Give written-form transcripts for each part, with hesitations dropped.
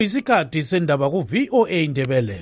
Isikhathi sendaba ku VOA Indebele.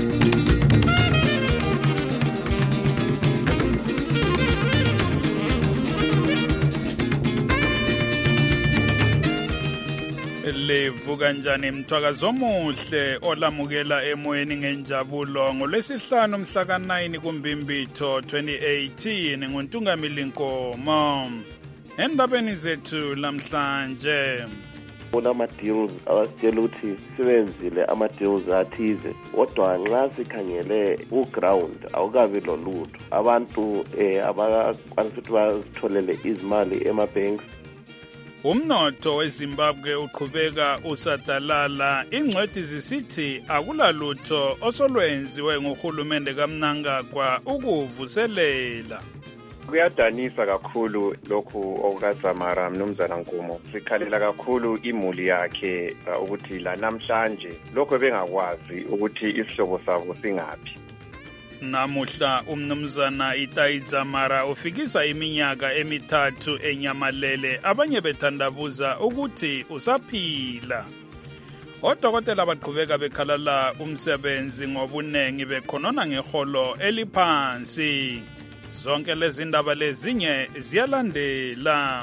Livuka njani mthwakazo omuhle olamukela emoyeni ngenjabulo ngolwesihlanu mhla ka-9 kuMbimbitho 2018 nguNtungamili Nkomo. Endabeni zethu lamhlanje, kulama-deals awasitshela ukuthi sibenzile ama-deals athize, kodwa nxa sikhangele ku-ground awukabi lolutho. Abantu abakwanisa ukuthi bazitholele izimali ema-banks. Umnotho weZimbabwe uqhubeka usadalala. Ingcwethi zisithi akulalutho osolwenziwe nguhulumende kaMnangagwa ukuvuselela. Kuyadanisa kakhulu lokhu okukaZamara mnumzana Nkomo. Sikhalela kakhulu imuli yakhe ukuthi la namhlanje lokho bengakwazi ukuthi isihlobo sabo singaphi. Namuhla umnumzana Itai Dzamara ufikisa iminyaka emithathu enyamalele, abanye bethandabuza ukuthi usaphila. Odokotela baqhubeka bekhalala umsebenzi ngobunengi bekhonona ngeholo eliphansi. Zonke lezi ndaba lezinye ziyalandela.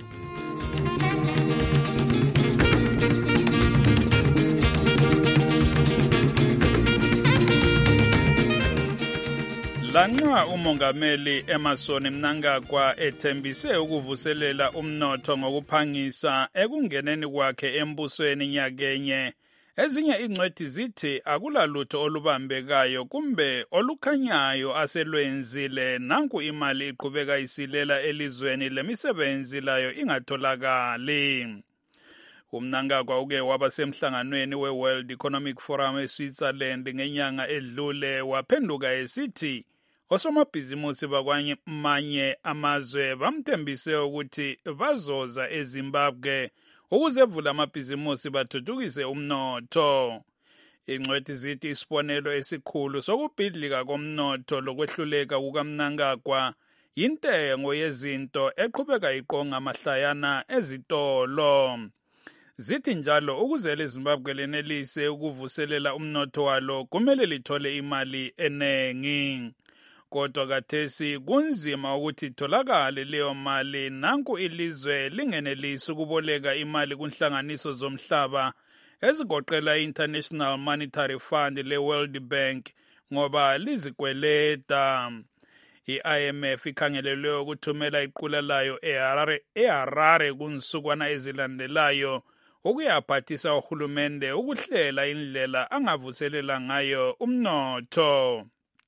Lanxa umongameli Emmerson Mnangagwa ethembise ukuvuselela umnotho ngokuphangisa ekungeneni kwakhe embusweni nyakenye, ezinye ingcwethi zithi akulalutho olubambekayo kumbe olukhanyayo aselwenzile. Nanku imali iqhubeka isilela elizweni lemisebenzi layo ingatholakali. UMnangagwa uke waba semhlanganweni we-World Economic Forum eSwitzerland ngenyanga edlule, waphenduka esithi osomabhizimusi bakwamanye amazwe bamthembise ukuthi bazoza eZimbabwe ukuze evula amabhizimusi bathuthukise umnotho. Ingcwethi zithi isibonelo esikhulu sokubhidlika komnotho lokwehluleka kukaMnangagwa intengo yezinto eqhubeka iqonga mahlayana ezitolo. Zithi njalo ukuze leZimbabwe lenelise ukuvuselela umnotho walo kumele lithole imali enengi. Kodwa kathesi kunzima ukuthi itholakale leyo mali. Nanku ilizwe lingenelisi ukuboleka imali kunhlanganiso zomhlaba ezigoqela i-International Monetary Fund le-World Bank ngoba lizikweleta. I-IMF ikhangelelwe ukuthumela iqula layo eHarare kunsukwana ezilandelayo ukuyaphathisa uhulumende ukuhlela indlela angavuselela ngayo umnotho.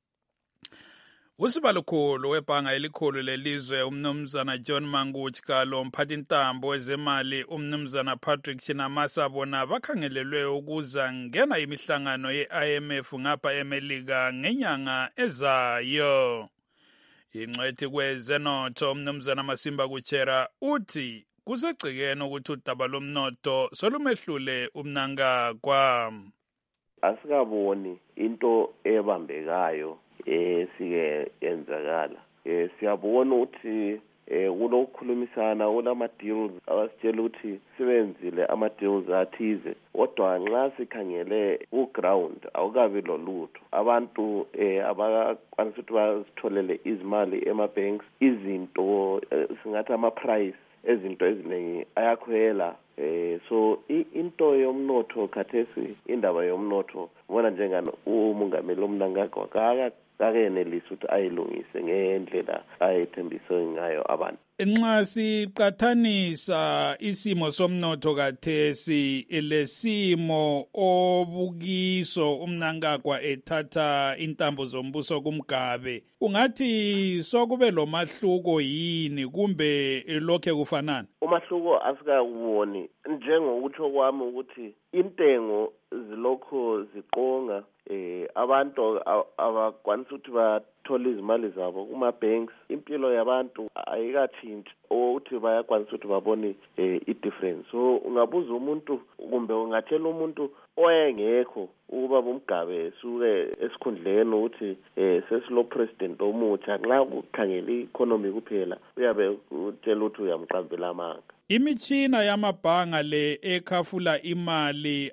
Usibalukhulu webhanga elikhulu lelizwe umnumzana John Manguchka lomphathintambo wezemali umnumzana Patrick Chinamasa bona bakhangelelwe ukuza ngena imihlangano ye-IMF ngapha eMelika ngenyanga ezayo. Ingcwethi kwezenotho umnumzana Masimba Kuchera uthi kusegcikeni ukuthi udaba lomnotho solumehlule uMnangagwa. Asikaboni into ebambekayo esike yenzakala. Siyabona ukuthi kulokukhulumisana kulama-deals awasitshela ukuthi sibenzile ama-deals athize, kodwa nxa sikhangele ku-ground awukabi lolutho. Abantu abakwanisa ukuthi bazitholele izimali ema-banks, izinto singathi ama-price ezinto eziningi ayakhwela. So into yomnotho khathesi, indaba yomnotho ubona njengani umongameli uMnangagwa kakenelisi ukuthi ayilungise ngendlela ayethembise ngayo abantu. Nxa siqathanisa isimo somnotho kathesi lesimo obukiso uMnangagwa ethatha intambo zombuso kumgabe, ungathi sokube lomahluko yini kumbe lokhe kufanana? Umahluko asikawuboni, njengokuthi kwami ukuthi intengo zilokho ziqonga. Abantu abakwanisa ukuthi bathole izimali zabo kuma-banks. Impilo yabantu ayikatshintshi ukuthi bayakwanisa ukuthi babone i-difference. So ungabuza umuntu kumbe ungatshela umuntu oyengekho ukuba bumgabe suke esikhundleni ukuthi sesilo president omutsha, nxa ukukhangela i-economy kuphela uyabe utshela ukuthi uyamqambela amanga. Imitshina yamabhanga le ekhafula imali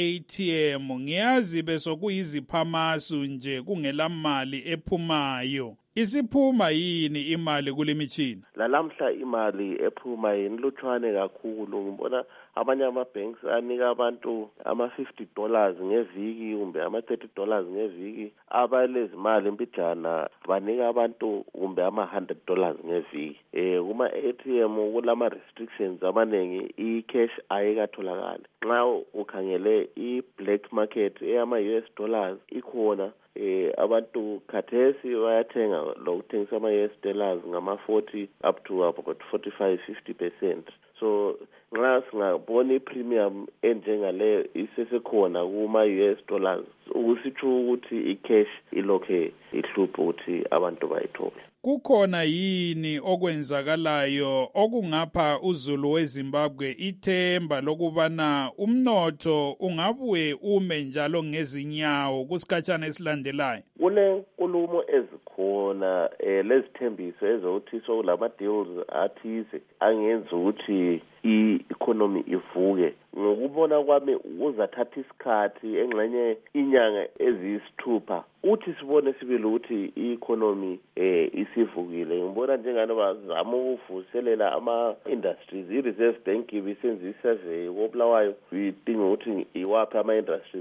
ama-ATM ngiyazi besokuyiziphamasu nje kungela mali ephumayo. Isiphuma yini imali kule mitshina? Lalamhla imali ephuma yinlutshwane kakhulu. Ngibona abanye ama-banks anika abantu ama-$50 ngeviki kumbe ama-$30 ngeviki. Abalezimali mbijana banika abantu kumbe ama-$100 ngeviki. Kuma-ATM kulama-restrictions amaningi, i-cash ayikatholakali. Nxa ukhangele i-black market eyama-US dollars ikhona. Abantu khathesi bayathenga lokuthengisa ama-US dollars ngama-40 up to about 45-50%. So nxa singabona i-premium enjengaleyo isesekhona kuma-US dollars, ukusitsho ukuthi i-cash ilokhe ihlupha ukuthi abantu bayithole. Kukhona yini okwenzakalayo okungapha uzulu weZimbabwe ithemba lokubana umnotho ungabuye ume njalo ngezinyawo kusikhatshana esilandelayo? Kulenkulumo ezikhona lezithembiso ezokuthi sokulama-deals athize angenza ukuthi i-economy ivuke. Ngokubona kwami uzathatha isikhathi engxenye inyanga eziyisithupha uthi sibone sibili ukuthi i-economy isivukile. Ngibona njengani bazama ukuvuselela ama-industries. I-Reserve Bank ibisenza i-survey koBulawayo idinga ukuthi iwaphi ama-industries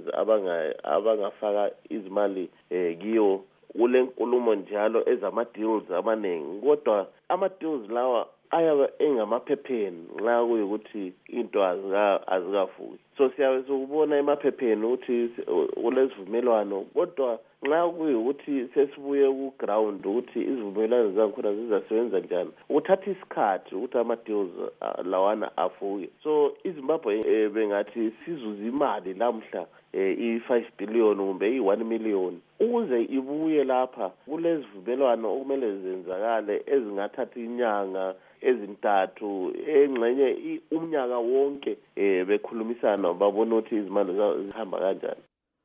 abangafaka izimali kiyo. Kule nkulumo njalo ezama-deals amaningi, kodwa ama-deals lawa ayabe engamaphepheni nxa kuyukuthi into azikavuki. So siyabe sokubona emaphepheni ukuthi kulesivumelwano, kodwa nxa kuyukuthi sesibuye ku-ground ukuthi izivumelwano zakhona zizasebenza njani, uthatha isikhathi ukuthi ama-deals lawana avuke. So iZimbabwe bengathi sizuze imali lamhla i-5 billion kumbe i-1 million. Ukuze ibuye lapha kulezivumelwano okumele zenzakale ezingathatha inyanga ezintathu engxenye umnyaka wonke bekhulumisana babona ukuthi izimali zihamba kanjani.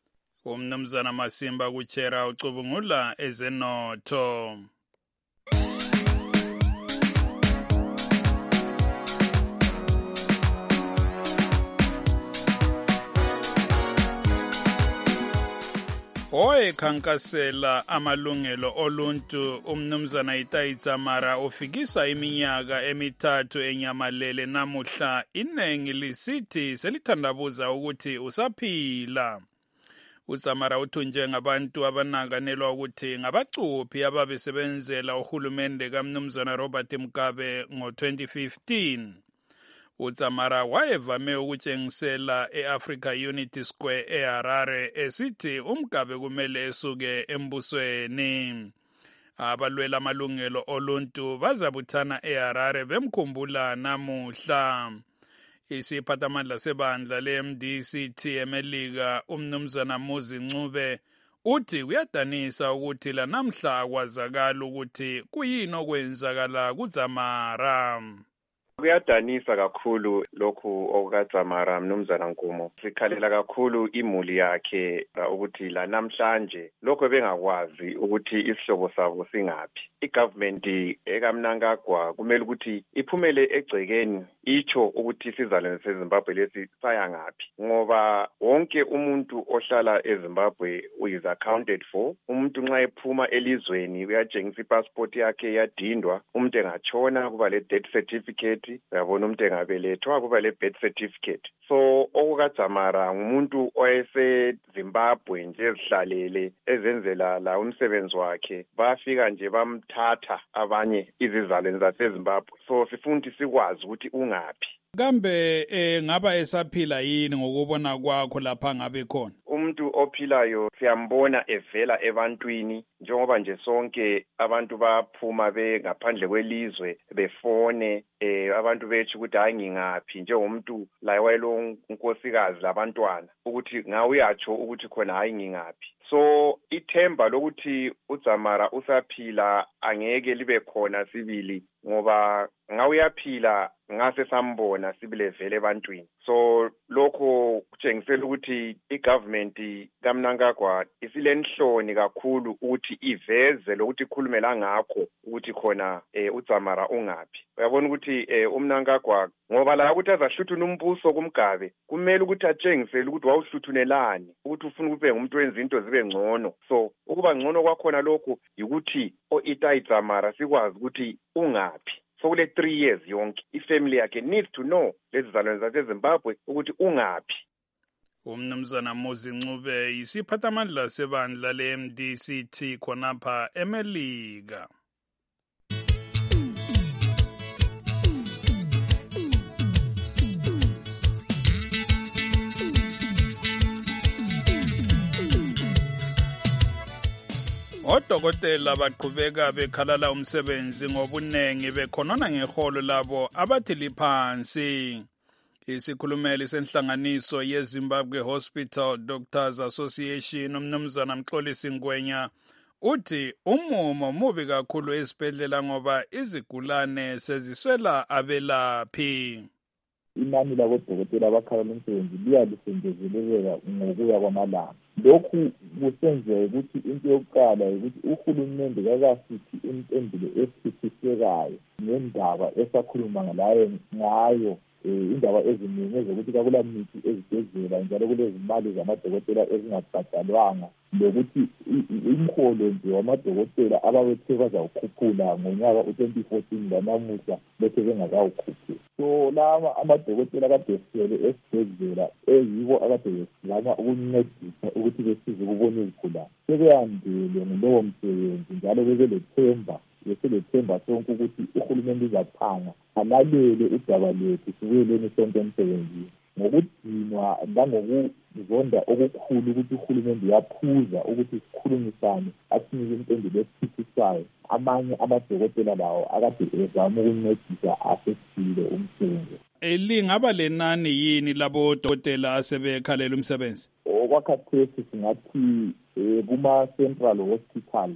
Umnumzana Masimba Kuchera ucubungula ezenotho. Oyekhankasela amalungelo oluntu umnumzana Itaitsa Mara ufikisa iminyaka emithathu enyamalele namuhla inengi lisithi selithandabuza ukuthi usaphila. uSamara uthunje ngabantu abanakanelwa ukuthi ngabacuphi ababesebenzela uhulumende kaMnumzana Robert Mugabe ngo-2015. uSamara wayevame ukutshengisela e-Africa Unity Square eHarare esithi uMugabe kumele esuke embusweni. Abalwela amalungelo oluntu bazabuthana eHarare bemkhumbula namuhla. Isiphathamandla sebandla le-MDC eMelika umnumzana Muzi Ncube uthi kuyadanisa ukuthi lanamhla akwazakala ukuthi kuyini okwenzakala kuSamara. Kuyadanisa kakhulu lokhu okukaSamara Mnumzana Nkumo. Sikhalela kakhulu imuli yakhe ukuthi la namhlanje lokho bengakwazi ukuthi isihlobo sabo singaphi. I-government ekaMnangagwa kumele ukuthi iphumele egcekeni itsho ukuthi isizalwane seZimbabwe lesi saya ngaphi, ngoba wonke umuntu ohlala eZimbabwe is accounted for. Umuntu nxa ephuma elizweni uyatshengisa ipassport yakhe yadindwa, umuntu engatshona kuba le death certificate, uyabona umuntu engabelethwa kuba le birth certificate. So okukaSamara ngumuntu oyeseZimbabwe nje ezihlalele ezenzela la umsebenzi wakhe, bafika nje bamthatha abanye izizalwane zaseZimbabwe. So sifuna ukuthi sikwazi ukuthi ungaphi. Kambe ngaba esaphila yini ngokubona kwakho lapha ngabe khona? Umuntu ophilayo siyambona evela ebantwini, njengoba nje sonke abantu baphuma ngaphandle kwelizwe befone abantu bethu ukuthi hayi ngingaphi, njengomuntu la wayelo unkosikazi labantwana ukuthi ngawe uyatsho ukuthi khona hayi ngingaphi. so ithemba lokuthi uDzamara usaphila angeke libe khona sibili ngoba ngawuyaphila ngase sambona sibile vele ebantwini. So lokho kutshengisela ukuthi igovernment kaMnangagwa isilenhloni kakhulu ukuthi iveze lokuthi ikhulumela ngakho ukuthi khona uDzamara ungaphi. Uyabona ukuthi uMnangagwa ngoba la ukuthi azahluthuna umbuso kumgabe kumele ukuthi atshengisele ukuthi wawuhluthunelani ukuthi ufuna kube ngumuntu wenza into zibe ngcono. So ukuba ngcono kwakhona lokho ukuthi oItai Dzamara sikwazi ukuthi ungaphi. So kule 3 years yonke ifamily yakhe needs to know lezizalwane zaseZimbabwe ukuthi ungaphi. Umnumzana Muzi Ncube isiphathamandla sebandla leMDCT khonapha eMelika. Odokotela baqhubeka bekhalala umsebenzi ngobunengi bekhonona ngeholo labo abathi liphansi. Isikhulumeli senhlanganiso yeZimbabwe Hospital Doctors Association umnumzana Mxolisi Ngwenya uthi umumo mubi kakhulu esibhedlela ngoba izigulane seziswela abelaphi. Inani labodokotela abakhalala umsebenzi liyalisengezeleleka ngokuya kwamalanga. Lokhu kusenzeka ukuthi into yokuqala ukuthi uhulumende kakasithi impendulo esisisekayo ngendaba esakhuluma ngayo indaba eziningi ezokuthi kakula mithi ezibhedlela njalo kulezimali zamadokotela ezingabhadalwanga lokuthi imholo nje wamadokotela ababethe bazawukhuphula ngonyaka u-2014 lanamuhla bethe bengakawukhuphuli. So laba amadokotela kade esele esibhedlela eyibo akade bezama ukuncedisa ukuthi besize ukubona izigulane sebeyandele ngulowo msebenzi njalo bebelethemba beselethemba sonke ukuthi uhulumende uzaphanga alalele udaba lethu sibuyeleni sonke emsebenzini ngokudinwa langokuzonda okukhulu ukuthi uhulumende uyaphuza ukuthi sikhulumisane asinike impendulo esiphikiswayo. Amanye amadokotela lawo akade ezama ukuncedisa asesile umsebenzi. Lingaba lenani yini labodokotela asebekhalela umsebenzi? Okwakhathesi singathi kuma-Central Hospital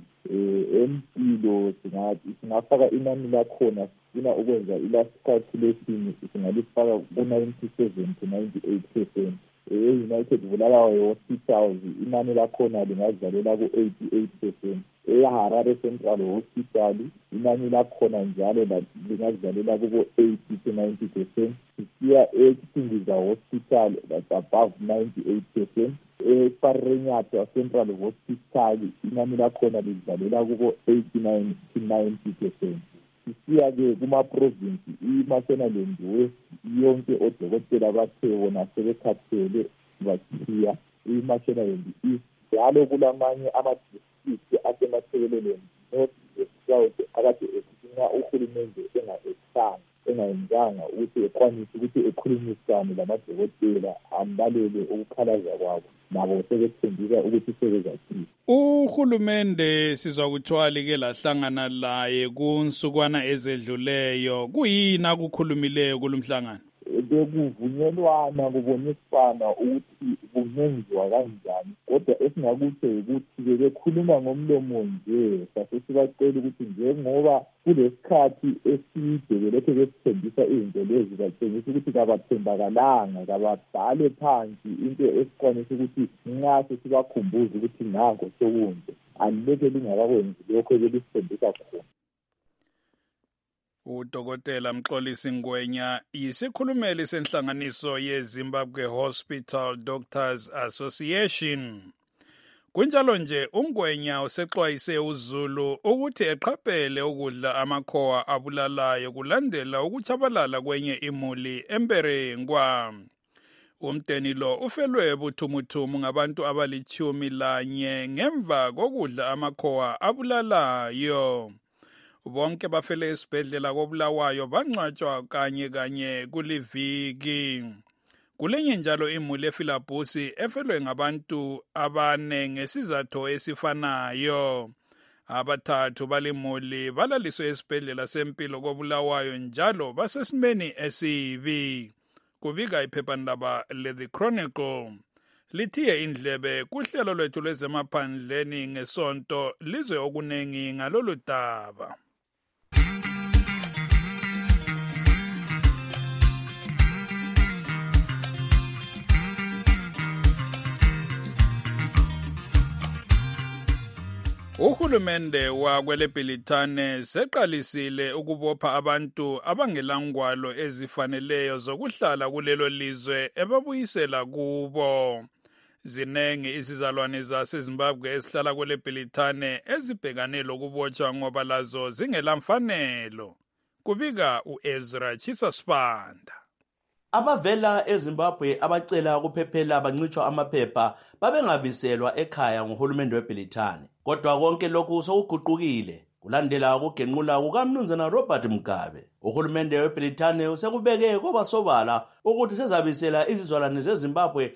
empilo singafaka inani lakhona sifuna ukwenza i-last calculation singalifaka ku-97 to 98%. E-United Bulawayo Hospitals inani lakhona lingazalela ku-88%. E-Harare Central Hospital inani lakhona njalo lingazalela kubo-80 to 90%. Sisiya eChipingiza Hospital that's above 98%. E-Parenyata Central Hospital inani lakhona lizalela kubo-89 to 90%. Sisiya-ke kuma-province i-Mashonaland West yonke odokotela bathe wona sebekhathele bathiya i-Mashonaland East njalo kulamanye ama-district asemathekeleleni North South akade esithi uhulumende engayenzanga ukuthi ekwanise ukuthi ekhulumisane lamadokotela alalele ukukhalaza kwabo nabo sebethembisa ukuthi sebezathile. Uhulumende sizwa kuthiwa like lahlangana laye kunsukwana ezedluleyo kuyini akukhulumileyo kulumhlangano? Bekuvunyelwana kubonisana ukuthi kungenziwa kanjani kodwa esingakutsho ukuthi bekhuluma ngomlomo nje sasesibacela ukuthi njengoba kulesikhathi eside belokhe besithembisa izinto lezi batshengisa ukuthi kabathembakalanga kababhale phansi into esikwanisa ukuthi nxa sesibakhumbuza ukuthi nanko sokunje alibeke lingakakwenzi lokho belisithembisa khona. Udokotela Mxolisi Ngwenya yisikhulumeli senhlanganiso yeZimbabwe Hospital Doctors Association. Kunjalo nje uNgwenya usexwayise uZulu ukuthi eqaphele ukudla amakhowa abulalayo kulandela ukuchabalala kwenye imuli eMberengwa. Umdeni lo ufelwe buthumuthumu ngabantu abali-11 ngemva kokudla amakhowa abulalayo. Bonke bafele esibhedlela koBulawayo bangcwatshwa kanye kuliviki. Kulenye njalo imuli eFilabusi efelwe ngabantu abane ngesizathu esifanayo. Abathathu balimuli balaliswe esibhedlela sempilo koBulawayo njalo basesimeni esibi. Kubika iphephandaba le The Chronicle. lithiye indlebe kuhlelo lwethu lwezemaphandleni ngesonto lizwe okunengi ngalolu daba. Uhulumende wakweleBhilitane seqalisile ukubopha abantu abangelangwalo ezifaneleyo zokuhlala kulelo lizwe ebabuyisela kubo. Zinengi izizalwane zaseZimbabwe esihlala kweleBhilitane ezibhekane lokubotshwa ngoba lazo zingelamfanelo. Kubika uEzra Chisasibanda. Abavela eZimbabwe abacela ukuphephela bancitshwa amaphepha babengabiselwa ekhaya nguhulumende weBhilitane. Kodwa konke lokhu sokuguqukile kulandela ukugenqula kukaMnumzana Robert Mugabe. Uhulumende weBhilitane usekubeke kwabasobala ukuthi sezabisela izizalwane zeZimbabwe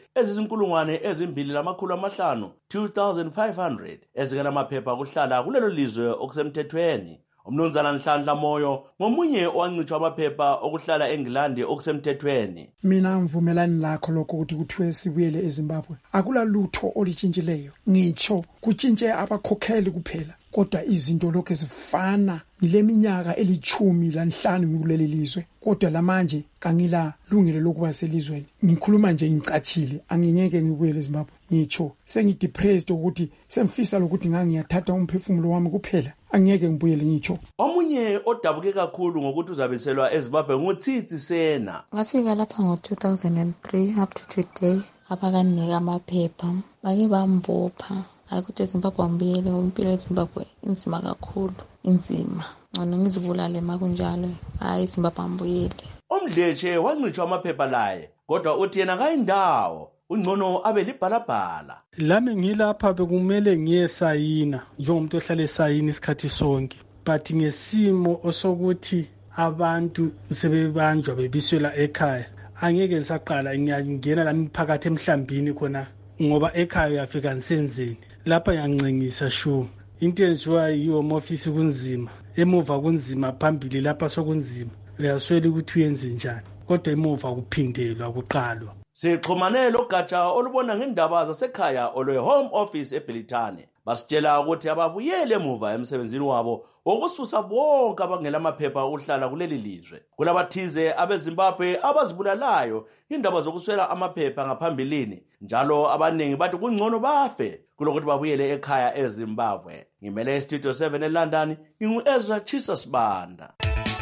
ezizinkulungwane 2,500 ezingenamaphepha okuhlala kulelo lizwe okusemthethweni. Umnumzana Nhlanhla Moyo ngomunye owancitshwa amaphepha okuhlala eNgilandi okusemthethweni. Mina ngivumelani lakho lokho ukuthi kuthiwe sibuyele eZimbabwe. Akula lutho olitshintshileyo. Ngitsho kutshintshe abakhokheli kuphela. Kodwa izinto lokho ezifana ngileminyaka 15 ngikuleli lizwe. Kodwa lamanje kangila lungelo lokuba selizweni. Ngikhuluma nje ngicachile, angingeke ngibuyele eZimbabwe. Ngitsho sengidepressed ukuthi semfisa lokuthi ngangiyathatha umphefumulo wami kuphela. Angeke ngibuyele ngitsho. Omunye odabuke kakhulu ngokuthi uzabiselwa eZimbabwe nguTsitsi Sena. Ngafika lapha ngo-2003 up to today abakanika amaphepha bake bambopha. Akuthi eZimbabwe ngibuyele ngoba impilo eZimbabwe inzima kakhulu, inzima. Ngcono ngizibulale makunjalo, hayi eZimbabwe ngibuyele. Umdletshe wancitshwa amaphepha laye, kodwa uthi yena kayindawo ungcono abe libhalabhala. Lami ngilapha bekumele ngiyesayina njengomuntu ohlala esayini isikhathi sonke, but ngesimo osokuthi abantu sebebanjwa bebiswela ekhaya angeke ngisaqala ngiyangena lami phakathi emhlambini khona ngoba ekhaya uyafika nisenzeni. Lapha yangincengisa shu into enziwa yiHome Office kunzima, emuva kunzima, phambili lapha sokunzima. Uyaswela ukuthi uyenze njani, kodwa emuva kuphindelwa kuqalwa. Sixhumane logatsha olubona ngendaba zasekhaya olwe-Home Office eBhilitane. Basitshela ukuthi ababuyele emuva emsebenzini wabo wokususa bonke abangelamaphepha okuhlala kuleli lizwe. Kulabathize abeZimbabwe abazibulalayo indaba zokuswela amaphepha ngaphambilini, njalo abaningi bathi kungcono bafe kulokuthi babuyele ekhaya eZimbabwe. Ngimele eStudio 7 eLondon, ngingu-Ezra Chisasibanda.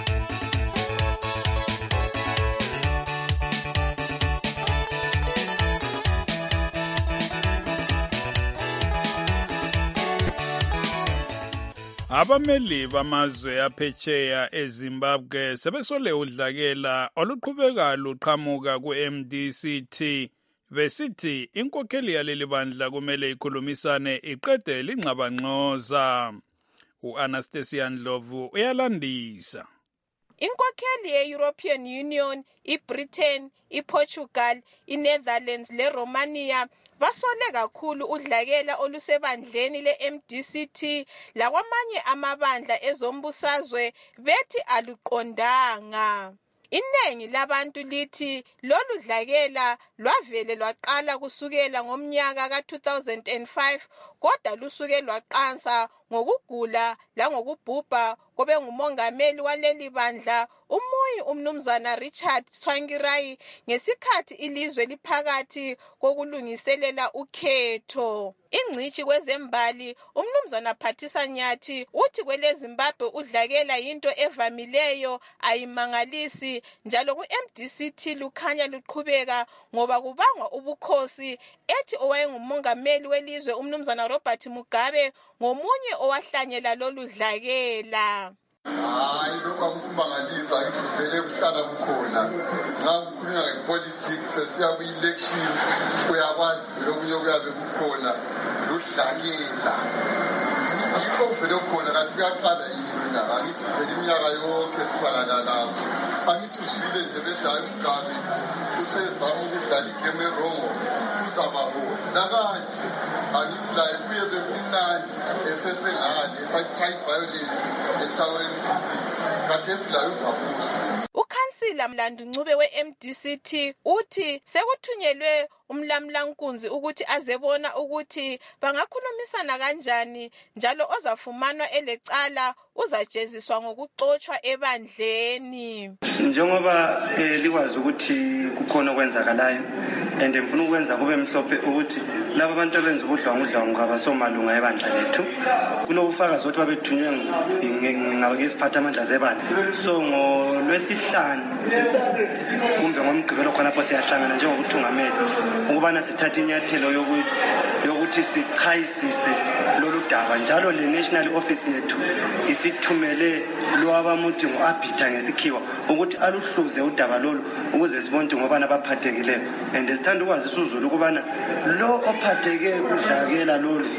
Abameli bamazwe aphetsheya eZimbabwe sebesole udlakela oluqhubeka luqhamuka ku-MDCT besithi inkokheli yaleli bandla kumele ikhulumisane iqede lingxabangxoza. U-Anastasia Ndlovu uyalandisa. Inkokheli ye-European Union, iBritain, iPortugal, iNetherlands leRomania basole kakhulu udlakela olusebandleni le-MDCT lakwamanye amabandla ezombusazwe bethi aluqondanga. Iningi labantu lithi lolu dlakela lwavele lwaqala kusukela ngomnyaka ka-2005 kodwa lusuke lwaqansa ngokugula langokubhubha kobe ngumongameli waleli bandla umnumzana Richard Tsvangirai ngesikhathi ilizwe liphakathi kokulungiselela ukhetho. Ingcishi kwezembali umnumzana Phathisa Nyathi uthi kweleZimbabwe udlakela yinto evamileyo ayimangalisi, njalo ku-MDCT lukhanya luqhubeka ngoba kubangwa ubukhosi, ethi owayengumongameli welizwe umnumzana Robert Mugabe ngomunye owahlanyela lolu dlakela. Hayi lokho akusimangalisa ukuthi vele kuhlala kukhona. Nxa kukhulunywa ngepolitics sesiya ku-election uyakwazi vele okunye kuyabe kukhona ludlakela. Yikho vele kukhona kanti kuyaqala yini na angithi vele iminyaka yonke sibala lapho. Angithi usile nje bedayi Mugabe usezama ukudlala igame erongo uzababo nakanje angithi la kuye bekumnandi esesengale esachaya violence echawe MTC kathesi la uzabuza. Ukhansila umthulamlandu Ncube we-MDCT uthi sekuthunyelwe umlamlankunzi ukuthi azebona ukuthi bangakhulumisana kanjani njalo ozafumanwa elecala uzajeziswa ngokuxotshwa ebandleni. Njengoba likwazi ukuthi kukhona okwenzakalayo and ngifuna ukwenza kube mhlophe ukuthi laba abantu abenza ubudlwangu abasomalunga ebandla lethu kulo ufakazi ukuthi babethunywe ngabesiphathamandla zebandla. So ngolwesihlanu kumbe ngomgqibelo khona lapho siyahlangana njengokuthungameli ukubana sithathe inyathelo yokuthi sichayisise lolu daba njalo le national office yethu isithumele lo abamuthi ngoAbita ngesikhiwa ukuthi aluhluze udaba lolu ukuze sibone ngoba nabaphathekileyo and sithanda ukwazi isizulu ukubana lo ophatheke udlakela lolu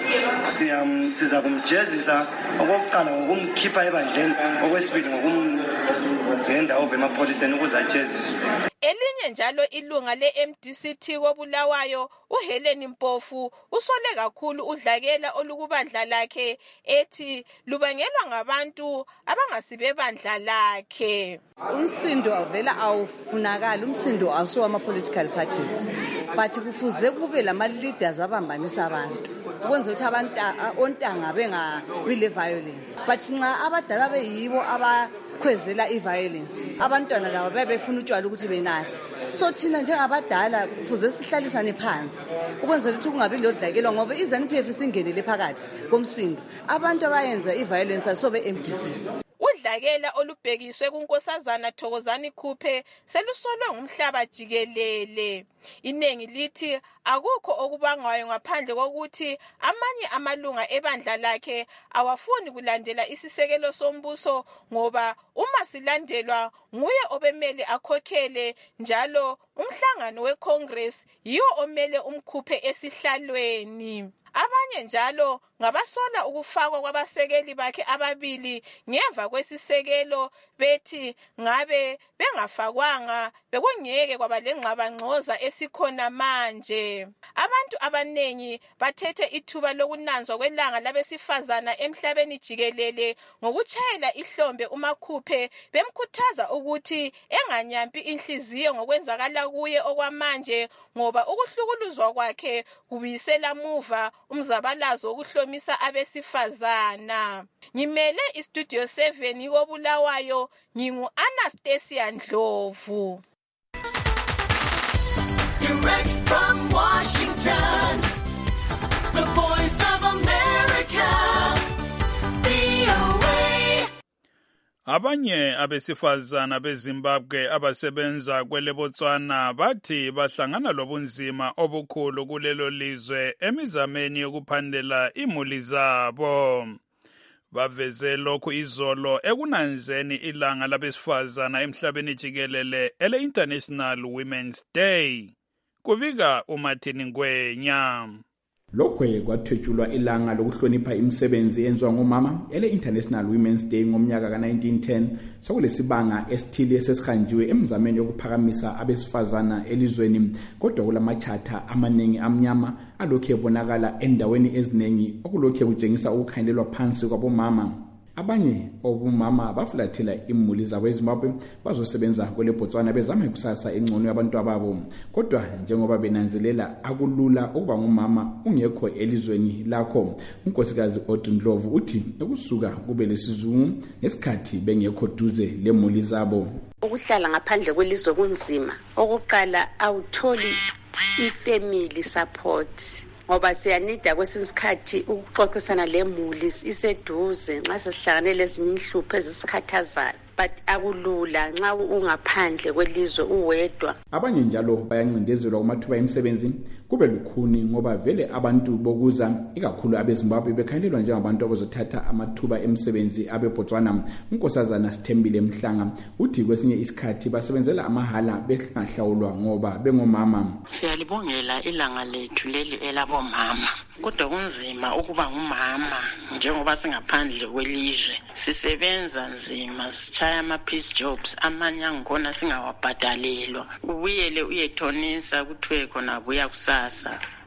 siza kumjezisa okokuqala ngokumkhipha ebandleni okwesibili ngokumgenda over emapholiseni ukuze ajeziswe. Elinye njalo ilunga le-MDCT koBulawayo uHelen Mpofu usole kakhulu udlakela olukubandla lakhe ethi lubangelwa ngabantu abangasibe bandla lakhe. Umsindo avela awufunakala, umsindo awuso ama-political parties but kufuze kube lama-leaders abambanisa abantu ukwenza ukuthi abantu ontanga bengawile violence but nxa abadala beyibo abakhwezela i-violence abantwana labo bebefuna utshwala ukuthi benathi. So thina njengabadala kufuze sihlalisane phansi ukwenzela ukuthi kungabi lodlakelwa ngoba iZANU-PF isingenele phakathi komsindo abantu abayenza i-violence asobe MDC. Udlakela olubhekiswe kuNkosazana Thokozani Khuphe selusolwe ngumhlaba jikelele. Inengi lithi akukho okubangwayo ngaphandle kokuthi amanye amalunga ebandla lakhe awafuni kulandela isisekelo sombuso ngoba uma silandelwa nguye obemele akhokhele njalo umhlangano weCongress yiwo omele umkhuphe esihlalweni. Abanye njalo ngabasola ukufakwa kwabasekeli bakhe ababili ngemva kwesisekelo bethi ngabe bengafakwanga bekungeke kwaba lengxabangxoza esikhona manje. Abantu abanengi bathethe ithuba lokunanzwa kwelanga labesifazana emhlabeni jikelele ngokutshayela ihlombe uMakhuphe bemkhuthaza ukuthi enganyampi inhliziyo ngokwenzakala kuye okwamanje ngoba ukuhlukuluzwa kwakhe kubuyisela muva umzabalazo wokuhlomisa abesifazana. Ngimele iStudio 7 koBulawayo ngingu-Anastasia Ndlovu. Direct from Washington, the Voice of America, VOA. Abanye abesifazana beZimbabwe abasebenza kweleBotswana bathi bahlangana lobunzima obukhulu kulelo lizwe emizameni yokuphandela imuli zabo. Baveze lokhu izolo ekunanzeni ilanga labesifazana emhlabeni jikelele ele-International Women's Day. Kubika uMartin Ngwenya. Lokho kwathwetshulwa ilanga lokuhlonipha imisebenzi yenziwa ngomama ele-International Women's Day ngomnyaka ka-1910 sokulesibanga esithile esesihanjiwe emzameni yokuphakamisa abesifazana elizweni kodwa kulamachatha amaningi amnyama alokhu ebonakala endaweni eziningi okulokhu kutshengisa ukukhangelelwa phansi kwabomama. Abanye obumama bafulathela imuli zabo eZimbabwe bazosebenza kweleBotswana bezama ikusasa engcono yabantu ababo kodwa njengoba benanzelela akulula ukuba ngumama ungekho elizweni lakho. Unkosikazi Ndlovu uthi ukusuka kube lesizungu ngesikhathi bengekho duze lemuli zabo. Ukuhlala ngaphandle kwelizwe kunzima. Okuqala awutholi ifamily support ngoba siyanida kwesinsikhathi ukuxoxisana lemuli iseduze nxa sesihlanganele ezinye inhlupho ezisikhathazayo but akulula nxa ungaphandle kwelizwe uwedwa. Abanye njalo bayancindezelwa kumathuba emisebenzi kube lukhuni ngoba vele abantu bokuza ikakhulu abeZimbabwe bekhangelelwa njengabantu abazothatha amathuba emisebenzi abeBotswana. Unkosazana Sithembile Mhlanga uthi kwesinye isikhathi basebenzela amahala bengahlawulwa ngoba bengomama. Siyalibongela ilanga lethu leli elabomama kodwa kunzima ukuba ngumama njengoba singaphandle kwelizwe sisebenza nzima sichaya ama-piece jobs amanye angkhona singawabhadalelwa ubuyele uyethonisa kuthiwe khona buya kusasa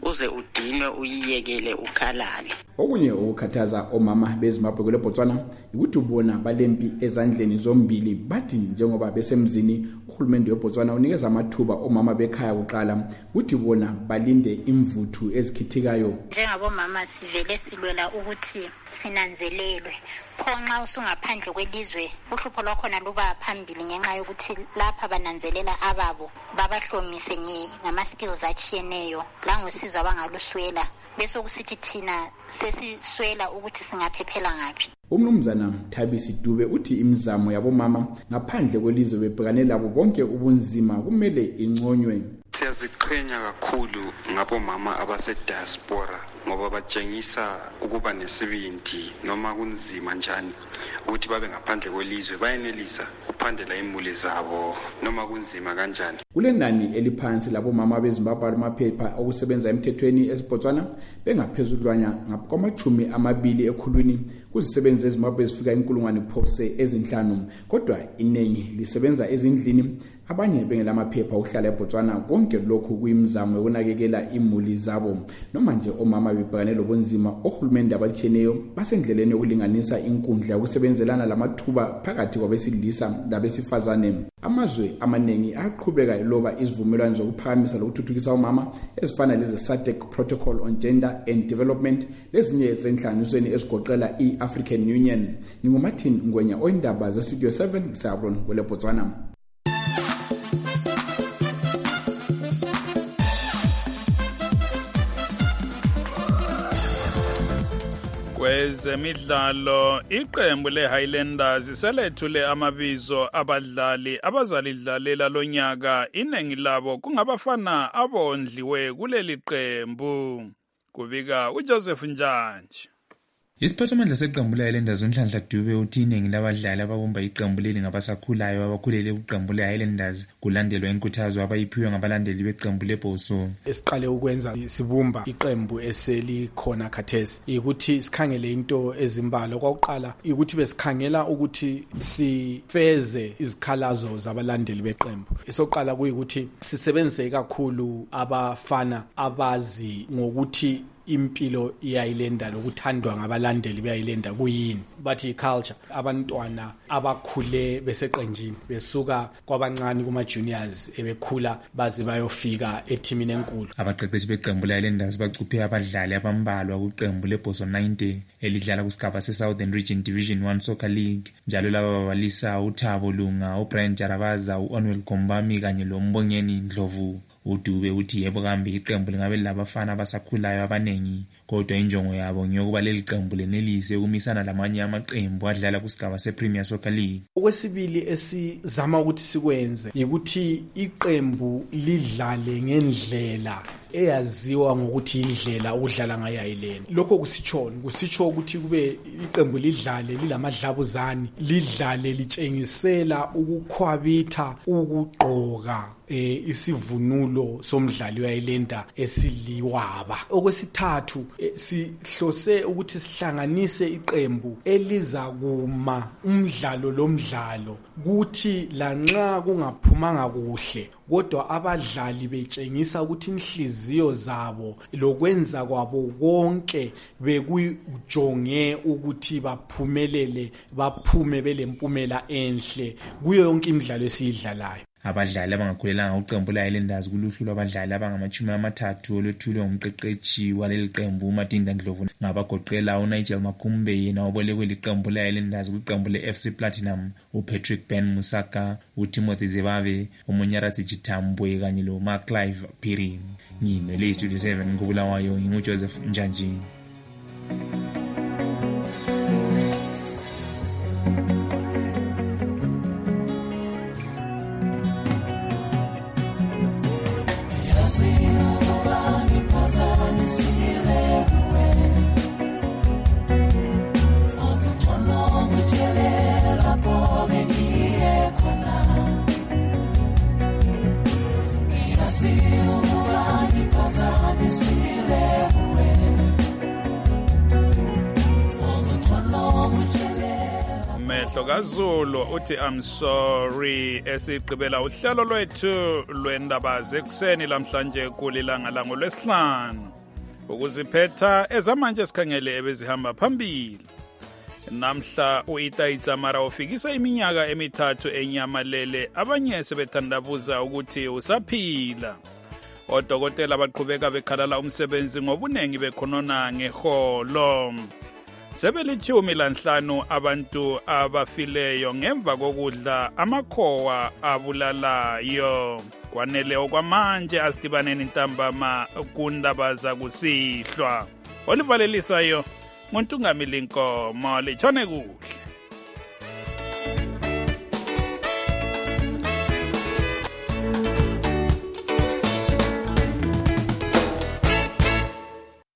uze udinwe uyiyekele ukhalale. Okunye ukukhathaza omama beZimbabwe kule Botswana ukuthi ubona balempi ezandleni zombili bathi njengoba besemzini uhulumende weBotswana unikeza amathuba omama bekhaya kuqala ukuthi bona balinde imvuthu ezikhithikayo. Njengabomama sivele silwela ukuthi sinanzelelwe khonxa usungaphandle kwelizwe uhlupho lwakhona luba phambili ngenxa yokuthi lapha bananzelela ababo babahlomise ngama-skills achiyeneyo langosizo abangaluswela bese kusithi thina sesiswela ukuthi singaphephela ngaphi. Umnumzana Thabisi Dube uthi imizamo yabomama ngaphandle kwelizwe bebhekane labo bonke ubunzima kumele inconywe. Siyaziqhenya kakhulu ngabomama abasediaspora ngoba batshengisa ukuba nesibindi noma kunzima njani ukuthi babe ngaphandle kwelizwe bayenelisa ukuphandela imuli zabo noma kunzima kanjani. Kule nani eliphansi labomama beZimbabwe amaphepha okusebenza emthethweni eSbotswana bengaphezulwanya ngama-20 ekhulwini kuzisebenza eZimbabwe ezifika 5,000 kodwa iningi lisebenza ezindlini abanye bengelamaphepha okuhlala eBotswana. Konke lokhu kuyimizamo yokunakekela imuli zabo noma nje omama bebhekane lobunzima ohulumende abatshiyeneyo basendleleni yokulinganisa inkundla yokusebenzelana lamathuba phakathi kwabesilisa labesifazane. Amazwe amaningi aqhubeka loba izivumelwano zokuphakamisa lokuthuthukisa omama ezifana lezi SADC Protocol on Gender and Development lezinye ezenhlanganisweni ezigoqela i-African Union. NginguMartin Ngwenya oyindaba zeStudio 7 Sabron kule Botswana. Kwezemidlalo iqembu leHighlanders selethule amabizo abadlali abazalidlalela lonyaka inengi labo kungabafana abondliwe kuleli qembu kubika uJoseph Njanje. Isiphathimandla seqembu leHighlanders uNhlanhla Dube uthi iningi labadlali ababomba iqembu leli ngabasakhulayo abakhulele kuqembu leHighlanders kulandelwa inkuthazo abayiphiwe ngabalandeli beqembu leBoso. Esiqale ukwenza sibumba iqembu eselikhona khathesi ukuthi sikhangele into ezimbalo. Kwakuqala ukuthi besikhangela ukuthi sifeze izikhalazo zabalandeli beqembu. Esoqala kuyikuthi sisebenzise kakhulu abafana abazi ngokuthi impilo iyayilenda lokuthandwa ngabalandeli beyayilenda kuyini bathi culture. Abantwana abakhule beseqenjini besuka kwabancane kuma juniors ebekhula baze bayofika ethimini enkulu. Abaqeqeshi beqembu leHighlanders bacuphe abadlali abambalwa kuqembu leBoso 90 elidlala kusigaba seSouthern Region Division 1 Soccer League. Njalo laba babalisa uThabo Lunga, uBrian Jarabaza, uOnwell Gombami kanye loMbongeni Ndlovu. uDube uthi yebo kambe iqembu lingabe labafana abasakhulayo abanengi kodwa injongo yabo ngiyokuba leli qembu lenelise ukumisana lamanye amaqembu adlala kusigaba sePremier Soccer League. Okwesibili esizama ukuthi sikwenze ukuthi iqembu lidlale ngendlela eyaziwa ngokuthi indlela ukudlala ngayo ayilena. Lokho kusitsho ukuthi kube iqembu lidlale lilamadlabuzane, lidlale litshengisela ukukhwabitha ukugqoka isivunulo somdlali wayilenda esiliwaba. Okwesithathu sihlose ukuthi sihlanganise iqembu elizakuma umdlalo lomdlalo kuthi lanxa kungaphumanga kuhle kodwa abadlali betshengisa ukuthi inhliziyo zabo lokwenza kwabo konke bekujonge ukuthi baphumelele baphume belempumela enhle kuyo yonke imidlalo esiyidlalayo. Abadlali abangakhulelanga uqembu leHighlanders kuluhlu lwabadlali abangama-30 olwethulwe ngumqeqeshi waleli qembu uMatinda Ndlovu ngabagoqela uNigel Makumbe yena obolekwe liqembu leHighlanders kwiqembu leFC Platinum, uPatrick Ben Musaka, uTimothy Zebave, uMonyaratsi Chitambwe kanye loMark Clive Pirini. Ngine Studio 7 ngobulawayo nginguJoseph Njanje. Mfahlo kaZulu uthi I'm sorry esigqibela uhlelo lwethu lwendaba zekuseni lamhlanje kulilanga langolwesihlanu ukuziphetha ezamanje sikhangele ebezihamba phambili. Namhla uItaitsa Mara ufikisa iminyaka emithathu enyamalele abanye sebethandabuza ukuthi usaphila. Odokotela baqhubeka bekhalala umsebenzi ngobunengi bekhonona ngeholo. Sebelithumi lanhlanu abantu abafileyo ngemva kokudla amakhowa abulalayo. Kwanele okwamanje asidibaneni ntambama kundaba zakusihlwa. Olivalelisayo Montungamili Nkomo litshone kuhle.